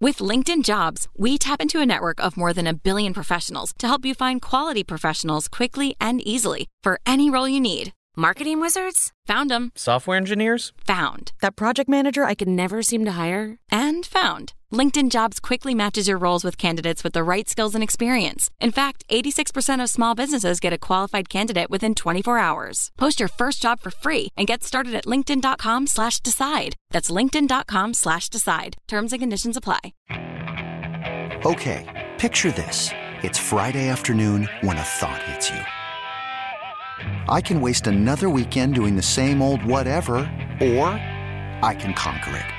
With LinkedIn Jobs, we tap into a network of more than 1 billion professionals to help you find quality professionals quickly and easily for any role you need. Marketing wizards? Found them. Software engineers? Found. That project manager I could never seem to hire? And found. LinkedIn Jobs quickly matches your roles with candidates with the right skills and experience. In fact, 86% of small businesses get a qualified candidate within 24 hours. Post your first job for free and get started at linkedin.com/decide. That's linkedin.com/decide. Terms and conditions apply. Okay, picture this. It's Friday afternoon when a thought hits you. I can waste another weekend doing the same old whatever, or I can conquer it.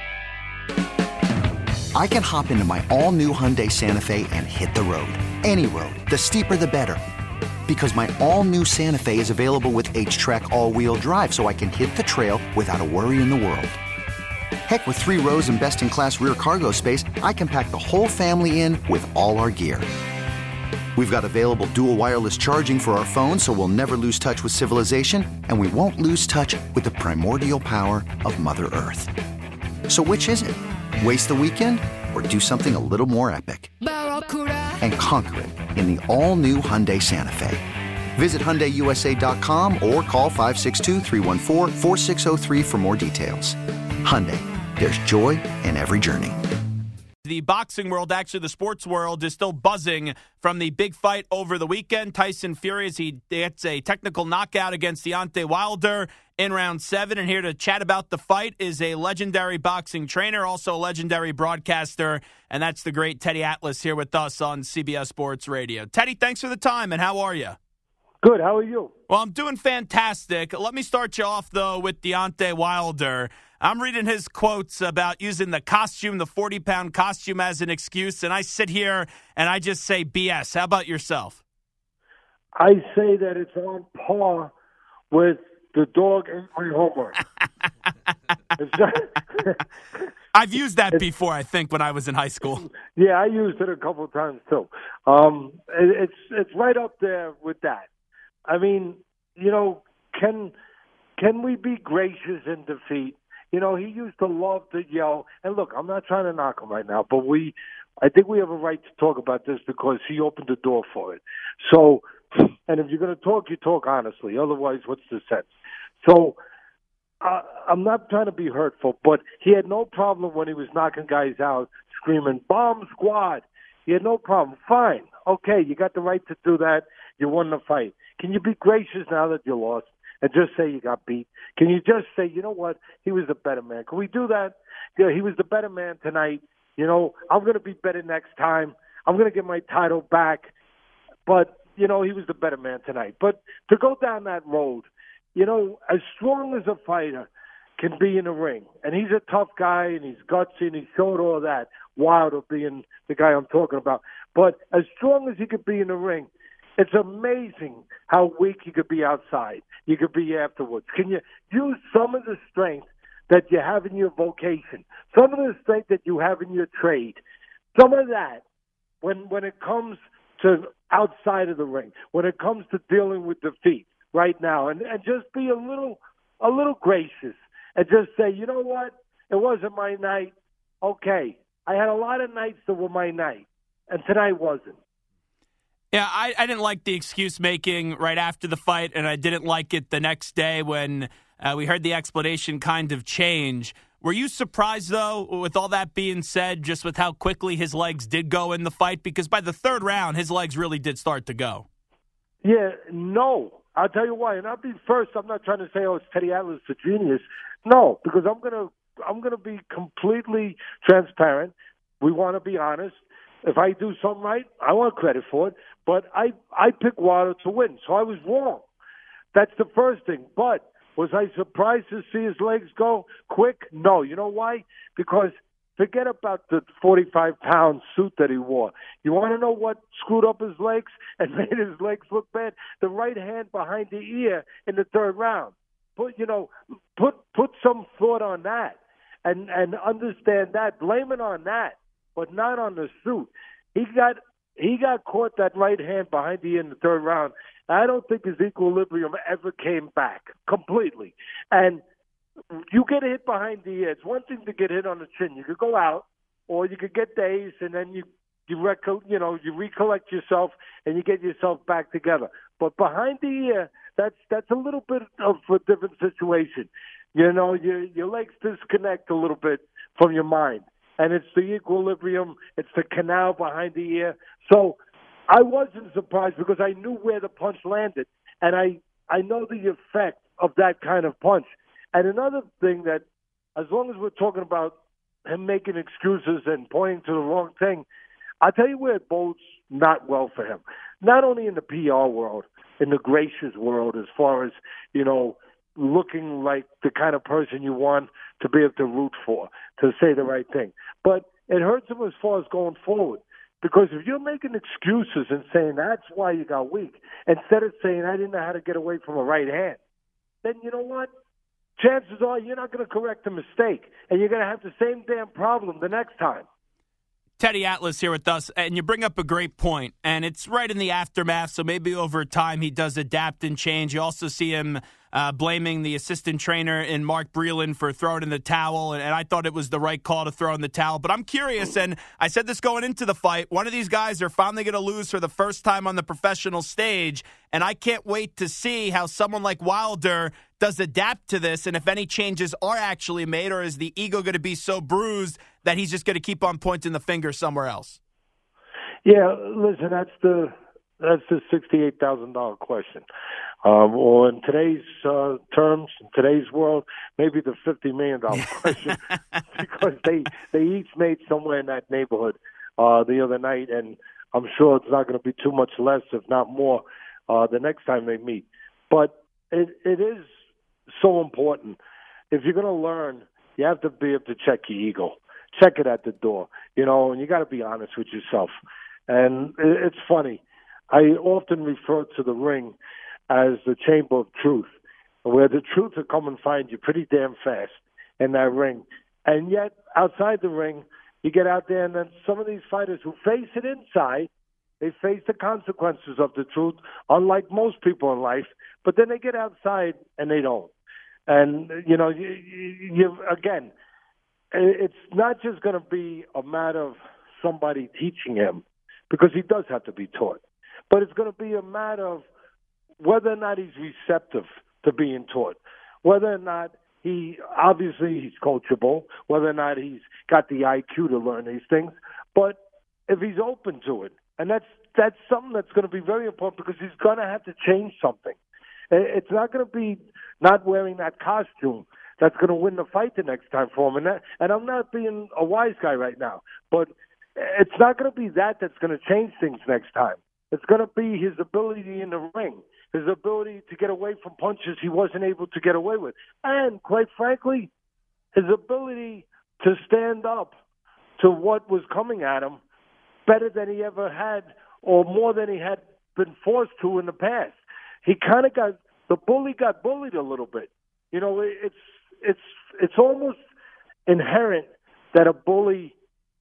I can hop into my all-new Hyundai Santa Fe and hit the road. Any road. The steeper, the better. Because my all-new Santa Fe is available with H-Track all-wheel drive, so I can hit the trail without a worry in the world. Heck, with 3 rows and best-in-class rear cargo space, I can pack the whole family in with all our gear. We've got available dual wireless charging for our phones, so we'll never lose touch with civilization, and we won't lose touch with the primordial power of Mother Earth. So which is it? Waste the weekend or do something a little more epic? And conquer it in the all-new Hyundai Santa Fe. Visit HyundaiUSA.com or call 562-314-4603 for more details. Hyundai, there's joy in every journey. The boxing world, actually the sports world, is still buzzing from the big fight over the weekend. Tyson Fury, as he gets a technical knockout against Deontay Wilder in round 7. And here to chat about the fight is a legendary boxing trainer, also a legendary broadcaster, and that's the great Teddy Atlas here with us on CBS Sports Radio. Teddy, thanks for the time, and how are you? Good. How are you? Well, I'm doing fantastic. Let me start you off, though, with Deontay Wilder. I'm reading his quotes about using the costume, the 40-pound costume, as an excuse, and I sit here and I just say BS. How about yourself? I say that it's on par with the dog ate my homework. I've used that before, I think, when I was in high school. Yeah, I used it a couple of times, too. It's right up there with that. I mean, you know, can we be gracious in defeat? You know, he used to love to yell. And look, I'm not trying to knock him right now, but I think we have a right to talk about this because he opened the door for it. So, and if you're going to talk, you talk honestly. Otherwise, what's the sense? So, I'm not trying to be hurtful, but he had no problem when he was knocking guys out, screaming, "Bomb squad." He had no problem. Fine. Okay, you got the right to do that. You won the fight. Can you be gracious now that you lost? And just say you got beat? Can you just say, you know what, he was the better man? Can we do that? Yeah, he was the better man tonight. You know, I'm going to be better next time. I'm going to get my title back. But, you know, he was the better man tonight. But to go down that road, you know, as strong as a fighter can be in the ring, and he's a tough guy, and he's gutsy, and he showed all that, Wilder being the guy I'm talking about. But as strong as he could be in the ring, it's amazing how weak you could be outside. You could be afterwards. Can you use some of the strength that you have in your vocation, some of the strength that you have in your trade, some of that when it comes to outside of the ring, when it comes to dealing with defeat right now, and just be a little gracious and just say, you know what, it wasn't my night. Okay, I had a lot of nights that were my night, and tonight wasn't. Yeah, I didn't like the excuse-making right after the fight, and I didn't like it the next day when we heard the explanation kind of change. Were you surprised, though, with all that being said, just with how quickly his legs did go in the fight? Because by the third round, his legs really did start to go. Yeah, no. I'll tell you why. And I'll be first. I'm not trying to say, oh, it's Teddy Atlas, the genius. No, because I'm gonna be completely transparent. We want to be honest. If I do something right, I want credit for it. But I picked Wilder to win, so I was wrong. That's the first thing. But was I surprised to see his legs go quick? No. You know why? Because forget about the 45-pound suit that he wore. You want to know what screwed up his legs and made his legs look bad? The right hand behind the ear in the third round. Put some thought on that and understand that. Blame it on that, but not on the suit. He got caught that right hand behind the ear in the third round. I don't think his equilibrium ever came back completely. And you get hit behind the ear. It's one thing to get hit on the chin. You could go out, or you could get dazed, and then you recollect yourself and you get yourself back together. But behind the ear, that's a little bit of a different situation. You know, your legs disconnect a little bit from your mind, and it's the equilibrium, it's the canal behind the ear. So I wasn't surprised because I knew where the punch landed, and I know the effect of that kind of punch. And another thing that, as long as we're talking about him making excuses and pointing to the wrong thing, I'll tell you where it bodes not well for him. Not only in the PR world, in the gracious world, as far as, you know, looking like the kind of person you want to be able to root for, to say the right thing. But it hurts him as far as going forward. Because if you're making excuses and saying that's why you got weak, instead of saying I didn't know how to get away from a right hand, then you know what? Chances are you're not going to correct the mistake, and you're going to have the same damn problem the next time. Teddy Atlas here with us, and you bring up a great point, and it's right in the aftermath, so maybe over time he does adapt and change. You also see him blaming the assistant trainer in Mark Breland for throwing in the towel, and I thought it was the right call to throw in the towel. But I'm curious, and I said this going into the fight, one of these guys are finally going to lose for the first time on the professional stage, and I can't wait to see how someone like Wilder does adapt to this, and if any changes are actually made, or is the ego going to be so bruised that he's just going to keep on pointing the finger somewhere else? Yeah, listen, that's the $68,000 question. Or in today's terms, in today's world, maybe the $50 million question, because they each made somewhere in that neighborhood the other night, and I'm sure it's not going to be too much less, if not more, the next time they meet. But it is so important. If you're going to learn, you have to be able to check your ego. Check it at the door, you know, and you got to be honest with yourself. And it's funny. I often refer to the ring as the chamber of truth, where the truth will come and find you pretty damn fast in that ring. And yet, outside the ring, you get out there, and then some of these fighters who face it inside, they face the consequences of the truth, unlike most people in life, but then they get outside and they don't. And, you know, you again, it's not just going to be a matter of somebody teaching him, because he does have to be taught. But it's going to be a matter of whether or not he's receptive to being taught, whether or not he's coachable, whether or not he's got the IQ to learn these things. But if he's open to it, and that's something that's going to be very important, because he's going to have to change something. It's not going to be not wearing that costume that's going to win the fight the next time for him. And I'm not being a wise guy right now, but it's not going to be that's going to change things next time. It's going to be his ability in the ring, his ability to get away from punches he wasn't able to get away with, and quite frankly, his ability to stand up to what was coming at him better than he ever had, or more than he had been forced to in the past. He kind of got bullied a little bit. You know, it's almost inherent that a bully,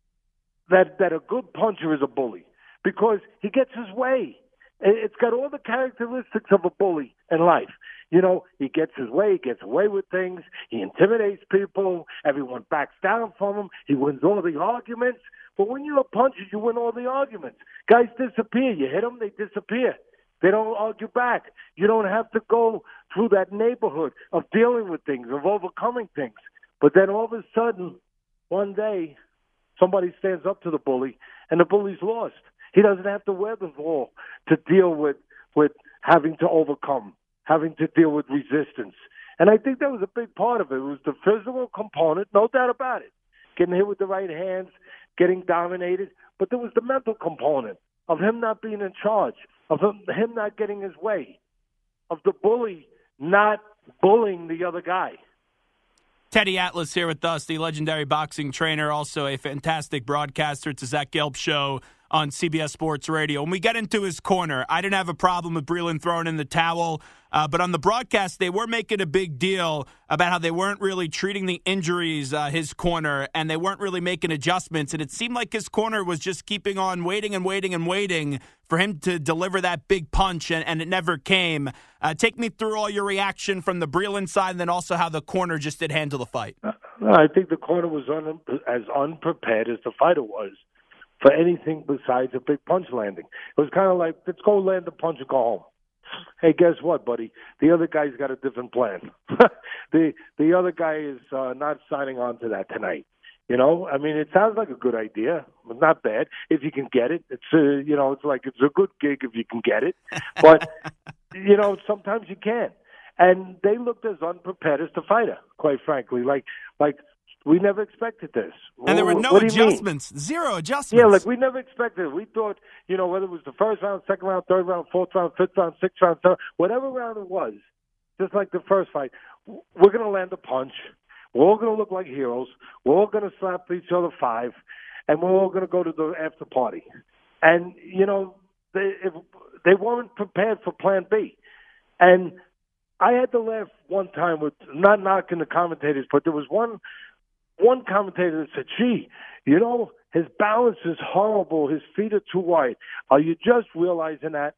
that a good puncher is a bully, because he gets his way. It's got all the characteristics of a bully in life. You know, he gets his way, he gets away with things, he intimidates people, everyone backs down from him, he wins all the arguments. But when you're a puncher, you win all the arguments. Guys disappear. You hit them, they disappear. They don't argue back. You don't have to go through that neighborhood of dealing with things, of overcoming things. But then all of a sudden, one day, somebody stands up to the bully, and the bully's lost. He doesn't have to wear the wall to deal with having to overcome, having to deal with resistance. And I think that was a big part of it. It was the physical component, no doubt about it. Getting hit with the right hands, getting dominated. But there was the mental component of him not being in charge, of him not getting his way, of the bully not bullying the other guy. Teddy Atlas here with us, the legendary boxing trainer, also a fantastic broadcaster. It's the Zach Gelb Show on CBS Sports Radio. When we get into his corner, I didn't have a problem with Breland throwing in the towel, but on the broadcast, they were making a big deal about how they weren't really treating the injuries, his corner, and they weren't really making adjustments, and it seemed like his corner was just keeping on waiting and waiting and waiting for him to deliver that big punch, and it never came. Take me through all your reaction from the Breland side, and then also how the corner just did handle the fight. I think the corner was as unprepared as the fighter was for anything besides a big punch landing. It was kind of like, let's go land the punch and go home. Hey, guess what, buddy? The other guy's got a different plan. the other guy is not signing on to that tonight. You know, I mean, it sounds like a good idea, but not bad if you can get it. It's it's like it's a good gig if you can get it, but sometimes you can't. And they looked as unprepared as the fighter, quite frankly. Like we never expected this. And there were no adjustments, zero adjustments. Yeah, like we never expected it. We thought, whether it was the first round, second round, third round, fourth round, fifth round, sixth round, whatever round it was, just like the first fight, we're going to land a punch. We're all going to look like heroes. We're all going to slap each other 5, and we're all going to go to the after party. And, they weren't prepared for plan B. And I had to laugh one time with, not knocking the commentators, but there was one commentator that said, gee, his balance is horrible. His feet are too wide. Are you just realizing that?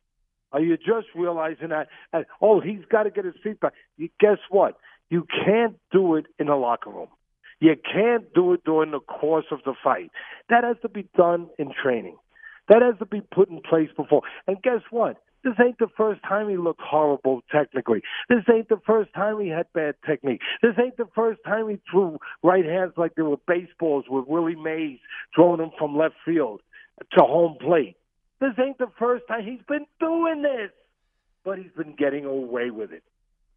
And, he's got to get his feet back. Guess what? You can't do it in a locker room. You can't do it during the course of the fight. That has to be done in training. That has to be put in place before. And guess what? This ain't the first time he looked horrible technically. This ain't the first time he had bad technique. This ain't the first time he threw right hands like they were baseballs with Willie Mays throwing them from left field to home plate. This ain't the first time. He's been doing this, but he's been getting away with it.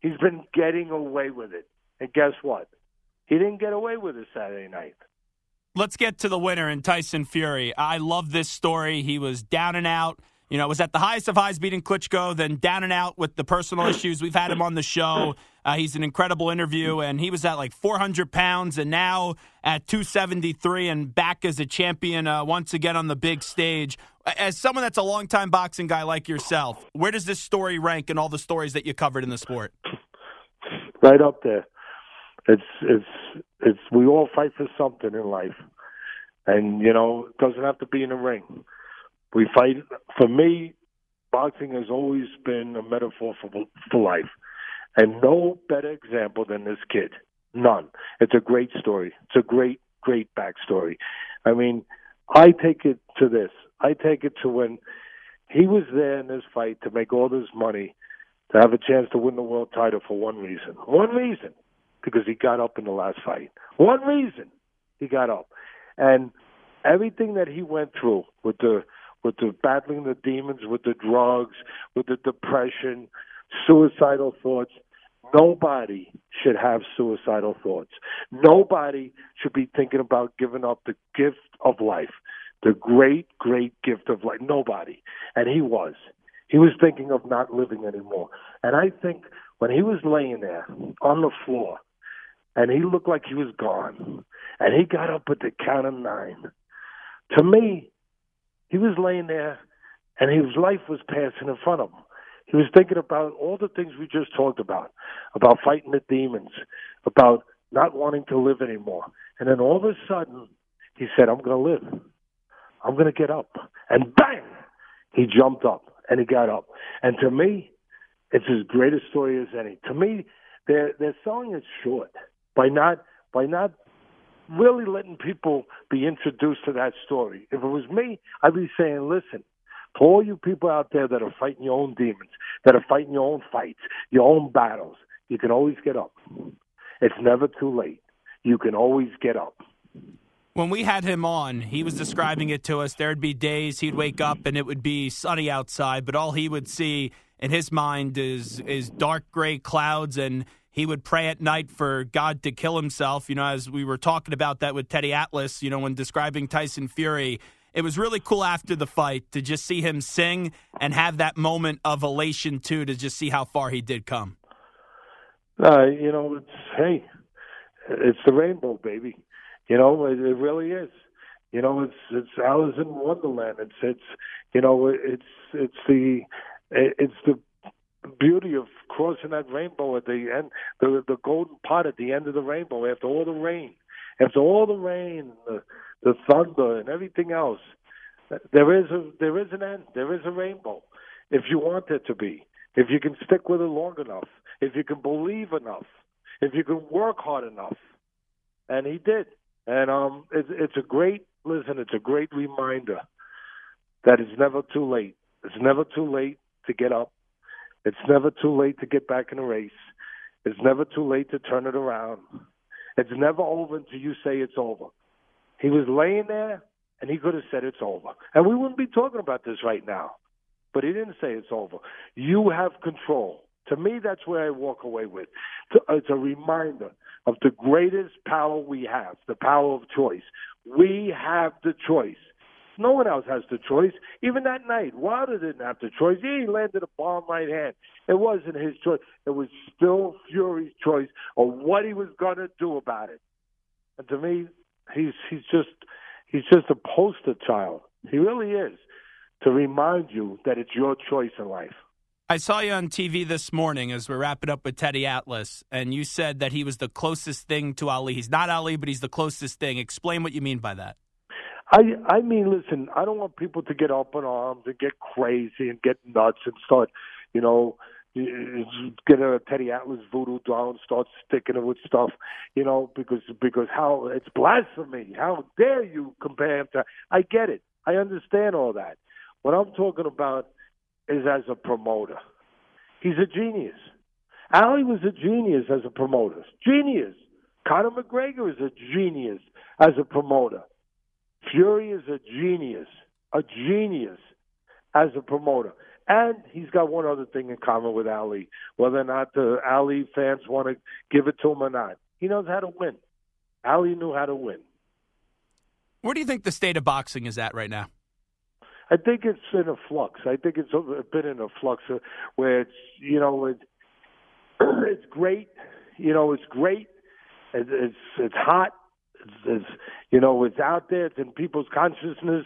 And guess what? He didn't get away with it Saturday night. Let's get to the winner in Tyson Fury. I love this story. He was down and out. Was at the highest of highs beating Klitschko, then down and out with the personal issues. We've had him on the show. He's an incredible interview, and he was at like 400 pounds and now at 273 and back as a champion once again on the big stage. As someone that's a longtime boxing guy like yourself, where does this story rank in all the stories that you covered in the sport? Right up there. It's we all fight for something in life. And, it doesn't have to be in a ring. We fight. For me, boxing has always been a metaphor for life. And no better example than this kid. None. It's a great story. It's a great, great backstory. I mean, I take it to this. I take it to when he was there in this fight to make all this money, to have a chance to win the world title for one reason. One reason. Because he got up in the last fight. One reason he got up. And everything that he went through with the battling the demons, with the drugs, with the depression, suicidal thoughts, nobody should have suicidal thoughts. Nobody should be thinking about giving up the gift of life, the great, great gift of life. Nobody. And he was. He was thinking of not living anymore. And I think when he was laying there on the floor and he looked like he was gone and he got up at the count of 9, to me, he was laying there, and his life was passing in front of him. He was thinking about all the things we just talked about fighting the demons, about not wanting to live anymore. And then all of a sudden, he said, I'm going to live. I'm going to get up. And bang! He jumped up, and he got up. And to me, it's as great a story as any. To me, they're selling it short by not really letting people be introduced to that story. If it was me, I'd be saying, listen, to all you people out there that are fighting your own demons, that are fighting your own fights, your own battles, you can always get up. It's never too late. You can always get up. When we had him on, he was describing it to us. There'd be days he'd wake up and it would be sunny outside, but all he would see in his mind is dark gray clouds, and he would pray at night for God to kill himself. As we were talking about that with Teddy Atlas, when describing Tyson Fury, it was really cool after the fight to just see him sing and have that moment of elation, too, to just see how far he did come. It's the rainbow, baby. It really is. It's Alice in Wonderland. It's the beauty of crossing that rainbow at the end, the golden pot at the end of the rainbow after all the rain, the thunder and everything else. There is an end. There is a rainbow. If you want it to be, if you can stick with it long enough, if you can believe enough, if you can work hard enough, and he did. And it's a great reminder that it's never too late. It's never too late to get up. It's never too late to get back in the race. It's never too late to turn it around. It's never over until you say it's over. He was laying there, and he could have said it's over. And we wouldn't be talking about this right now. But he didn't say it's over. You have control. To me, that's where I walk away with. It's a reminder of the greatest power we have, the power of choice. We have the choice. No one else has the choice. Even that night, Wilder didn't have the choice. He landed a bomb right hand. It wasn't his choice. It was still Fury's choice of what he was going to do about it. And to me, he's just a poster child. He really is, to remind you that it's your choice in life. I saw you on TV this morning as we're wrapping up with Teddy Atlas, and you said that he was the closest thing to Ali. He's not Ali, but he's the closest thing. Explain what you mean by that. I mean, listen, I don't want people to get up in arms and get crazy and get nuts and start, get a Teddy Atlas voodoo doll and start sticking it with stuff, because how it's blasphemy. How dare you compare him to? I get it. I understand all that. What I'm talking about is as a promoter. He's a genius. Ali was a genius as a promoter. Genius. Conor McGregor is a genius as a promoter. Fury is a genius as a promoter. And he's got one other thing in common with Ali, whether or not the Ali fans want to give it to him or not. He knows how to win. Ali knew how to win. Where do you think the state of boxing is at right now? I think it's in a flux. I think it's a bit in a flux where it's, it's great. It's great. It's hot. It's out there. It's in people's consciousness,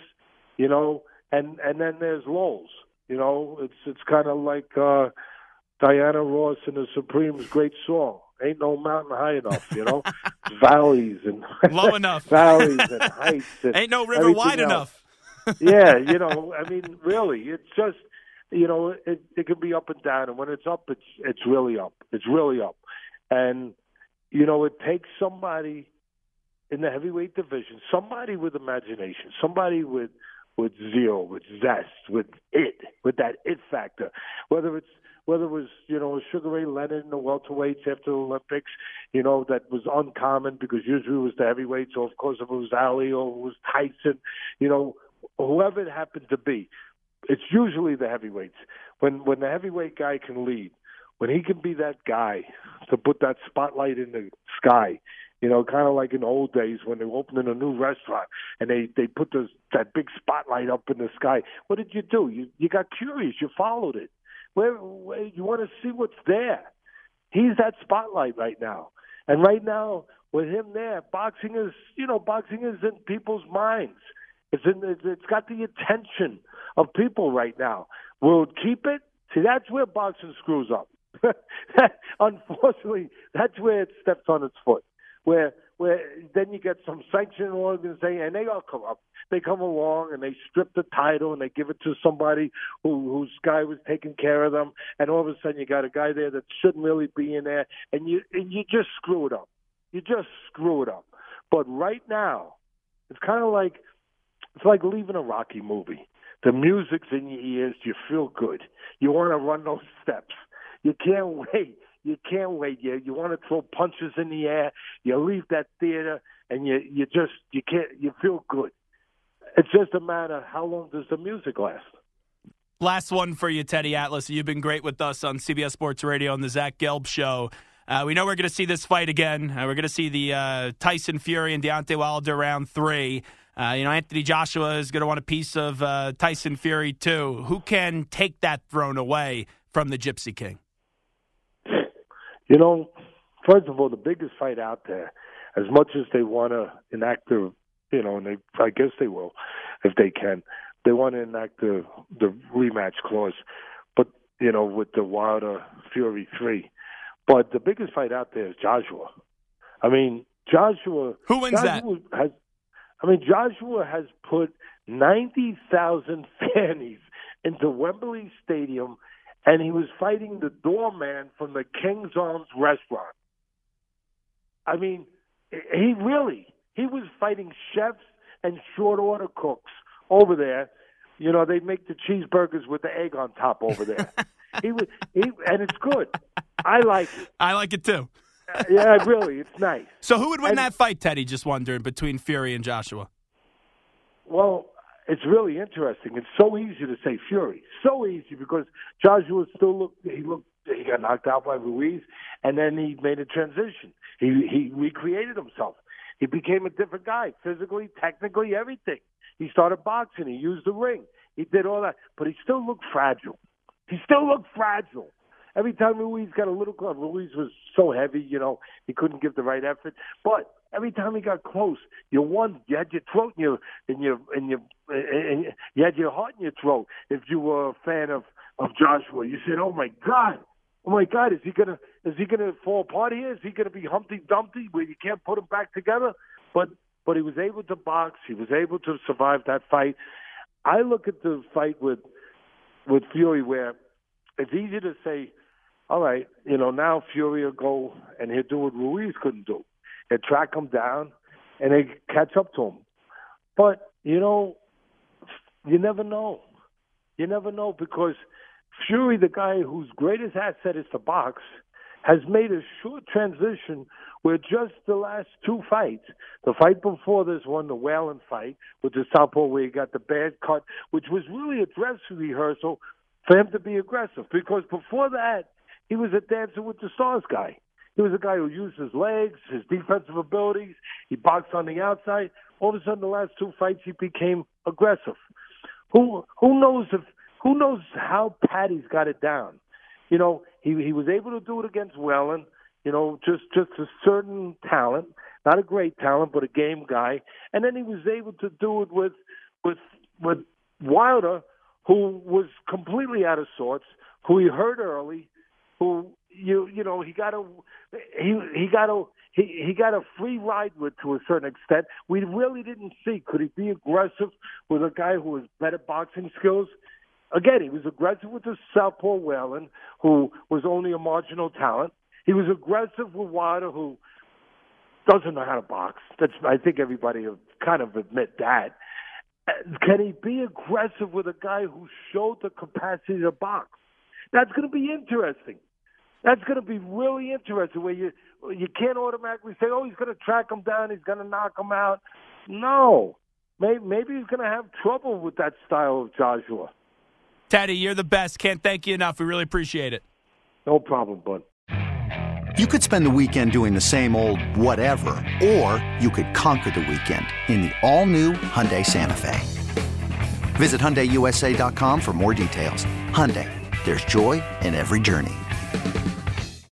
and then there's lows. It's kind of like Diana Ross and the Supremes' great song. Ain't no mountain high enough, valleys and low enough, valleys and heights. And ain't no river wide enough. Yeah, I mean, really, it's just, it can be up and down, and when it's up, it's really up. It's really up, and it takes somebody in the heavyweight division, somebody with imagination, somebody with zeal, with zest, with that it factor. Whether it was Sugar Ray Leonard in the welterweights after the Olympics, that was uncommon because usually it was the heavyweights, or of course if it was Ali or it was Tyson, whoever it happened to be, it's usually the heavyweights. When the heavyweight guy can lead, when he can be that guy to put that spotlight in the sky. Kind of like in the old days when they were opening a new restaurant and they put that big spotlight up in the sky. What did you do? You got curious. You followed it. Where you want to see what's there. He's that spotlight right now. And right now, with him there, boxing is in people's minds. It's got the attention of people right now. Will it keep it? See, that's where boxing screws up. Unfortunately, that's where it steps on its foot. Where then you get some sanctioning organization, and they all come up. They come along and they strip the title and they give it to somebody whose guy was taking care of them, and all of a sudden you got a guy there that shouldn't really be in there, and you just screw it up. You just screw it up. But right now, it's like leaving a Rocky movie. The music's in your ears. You feel good. You want to run those steps. You can't wait. You can't wait. You want to throw punches in the air. You leave that theater, and you can't. You feel good. It's just a matter of how long does the music last. Last one for you, Teddy Atlas. You've been great with us on CBS Sports Radio on the Zach Gelb Show. We know we're going to see this fight again. We're going to see the Tyson Fury and Deontay Wilder round 3. Anthony Joshua is going to want a piece of Tyson Fury too. Who can take that throne away from the Gypsy King? First of all, the biggest fight out there, as much as they want to enact and I guess they will, if they can, they want to enact the rematch clause, but, with the Wilder Fury 3. But the biggest fight out there is Joshua. I mean, Joshua... Who wins that? Joshua has put 90,000 fannies into Wembley Stadium, and he was fighting the doorman from the King's Arms restaurant. I mean, he was fighting chefs and short order cooks over there. You know, they make the cheeseburgers with the egg on top over there. And it's good. I like it. I like it too. Yeah, really, it's nice. So who would win that fight, Teddy? Just wondering, between Fury and Joshua. Well, it's really interesting. It's so easy to say Fury. So easy because Joshua still he got knocked out by Ruiz, and then he made a transition. He recreated himself. He became a different guy, physically, technically, everything. He started boxing. He used the ring. He did all that. But he still looked fragile. Every time Ruiz got a little close, Ruiz was so heavy, you know, he couldn't give the right effort. But every time he got close, you had your throat you had your heart in your throat. If you were a fan of Joshua, you said, "Oh my God, is he gonna fall apart here? Is he gonna be Humpty Dumpty where you can't put him back together?" But he was able to box. He was able to survive that fight. I look at the fight with Fury where it's easy to say, all right, you know, now Fury will go and he'll do what Ruiz couldn't do. He'll track him down and they catch up to him. But, you know, you never know. You never know because Fury, the guy whose greatest asset is to box, has made a short transition where just the last two fights, the fight before this one, the Whalen fight with the southpaw where he got the bad cut, which was really a dress rehearsal for him to be aggressive because before that, he was a Dancing with the Stars guy. He was a guy who used his legs, his defensive abilities. He boxed on the outside. All of a sudden, the last two fights, he became aggressive. Who knows how Paddy's got it down? You know, he was able to do it against Whalen. You know, just a certain talent, not a great talent, but a game guy. And then he was able to do it with Wilder, who was completely out of sorts, who he hurt early, who you know he got a free ride with to a certain extent. We really didn't see, could he be aggressive with a guy who has better boxing skills? Again, he was aggressive with the southpaw Whalen, who was only a marginal talent. He was aggressive with Wilder, who doesn't know how to box. I think everybody will kind of admit that. Can he be aggressive with a guy who showed the capacity to box? That's going to be interesting. That's going to be really interesting where you can't automatically say, oh, he's going to track him down, he's going to knock him out. No. Maybe he's going to have trouble with that style of Joshua. Teddy, you're the best. Can't thank you enough. We really appreciate it. No problem, bud. You could spend the weekend doing the same old whatever, or you could conquer the weekend in the all-new Hyundai Santa Fe. Visit HyundaiUSA.com for more details. Hyundai, there's joy in every journey.